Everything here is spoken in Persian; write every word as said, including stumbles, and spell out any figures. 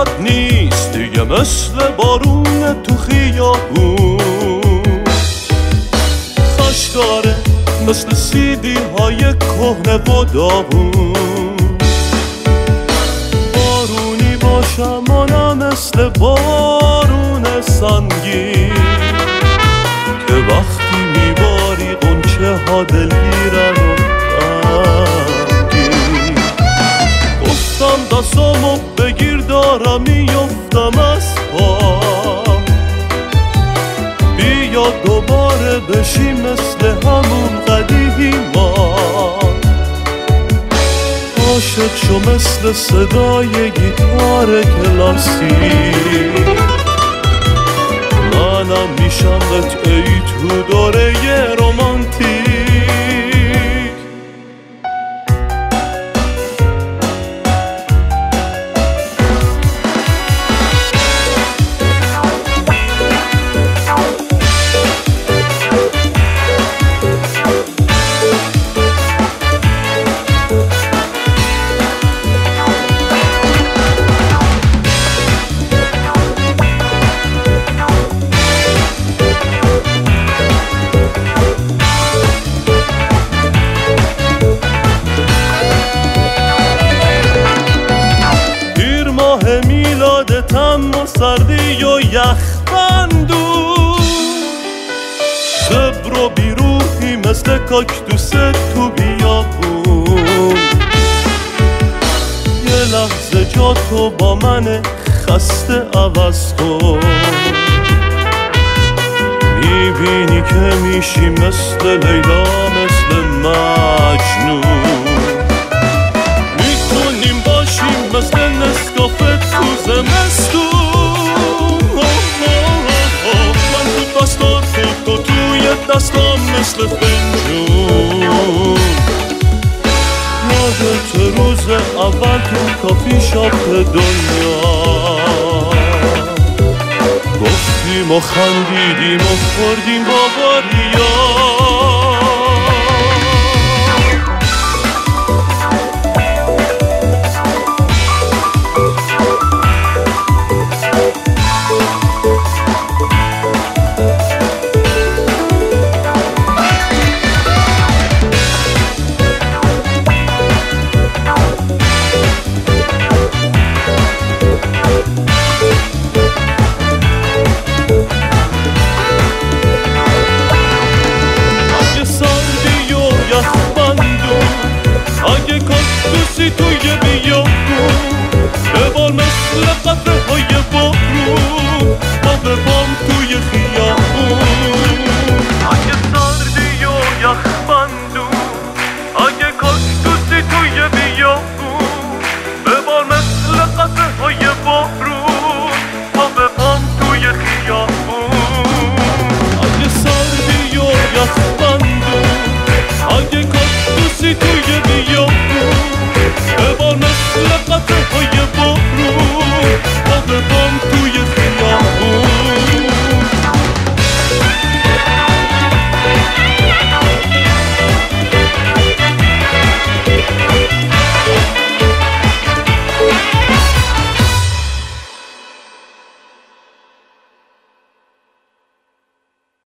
بد نیست دیگه، مثل بارون تو خیابون. خوش داره مثل سیدی های کهنه و داغون. بارونی باشم آنم مثل بارون سنگین که وقتی میباری غنچه ها دلگیرن و غمگین. گفتم دستامو بگیر دارم میفتم از پا، بیا دوباره بشی مثل همون قدیما. عاشق شو مثل صدای گیتار کلاسیک، منم میشم قطعه‌ای تو دوره رمانتیک. میلادتم و سردی و یخبندو، صبر و بیروحی مثل کاکتوس تو بیابون. یه لحظه جا تو با من خسته عوض کن، میبینی که میشی مثل لیلا مثل مجنون. میتونیم باشیم مثل نسکافه تو زمستون. من تو دستات تو توی دستام مثل فنجون. یادت روز اول تو کافی شاپ دنیا، گفتیم و خندیدیم و خوردیم باباریا. اگه کاکتوسی توی بیابون، ببال مثل قطره های بارون. ما به بام توی خیابون.